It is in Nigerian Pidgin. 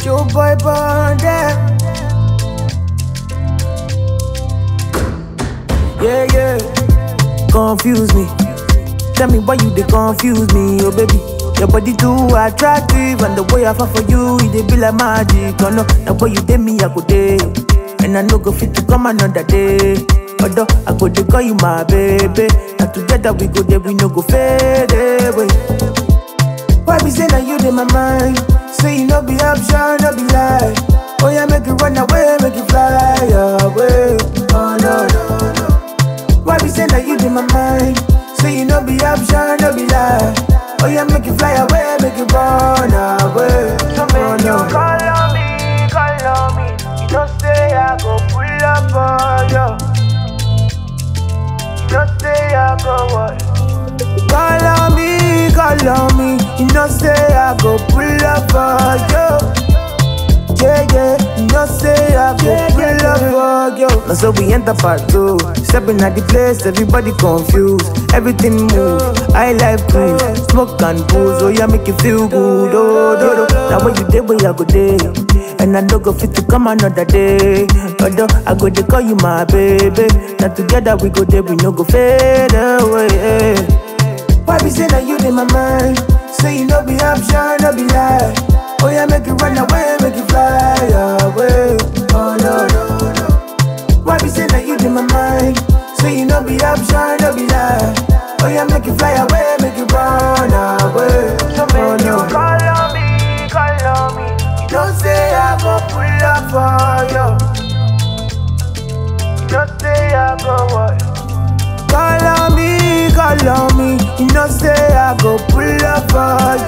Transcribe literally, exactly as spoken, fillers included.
Show boy bonded. Yeah, yeah. Confuse me. Tell me why you they confuse me, oh baby. Your body too attractive, and the way I fall for you, it dey be like magic. Oh no, the way you did me, I go day, and I no go fit to come another day. Although I go dey call you my baby, and together we go there, we no go fade away. Why be say that you in my mind? Say you no be option, no be lie. Oh yeah, make it run away, make it fly away. Oh no, no, no. Why be say that you in my mind? Say you no be option, no be lie. Oh yeah, make it fly away, make it run away. So make you call on me, call on me. You don't say I go pull up on you. You don't say I go what? Call on me, call on me. You know say I go pull up for you. Yeah, yeah, you know say I go yeah, pull yeah, up yeah. for you. Now so we enter part two. Stepping at the place, everybody confused. Everything move, I like cruise. Smoke and booze, oh yeah, make you feel good. Oh, do, do. Now when you day, where I go day. And I no go fit to come another day. Although I go to call you my baby. Now together we go there, we no go fade away. Why be say that you in my mind? Say you no be option, no be lie. Oh yeah, make it run away, make it fly away. Oh no, no, no. Why be say that you in my mind? Say you no be option, no be lie. Oh yeah, make it fly away, make it run away. So make you call on me, call on me. You don't say I go pull up for you. You don't say I go what? Call on me, call on me. You know say I go pull up for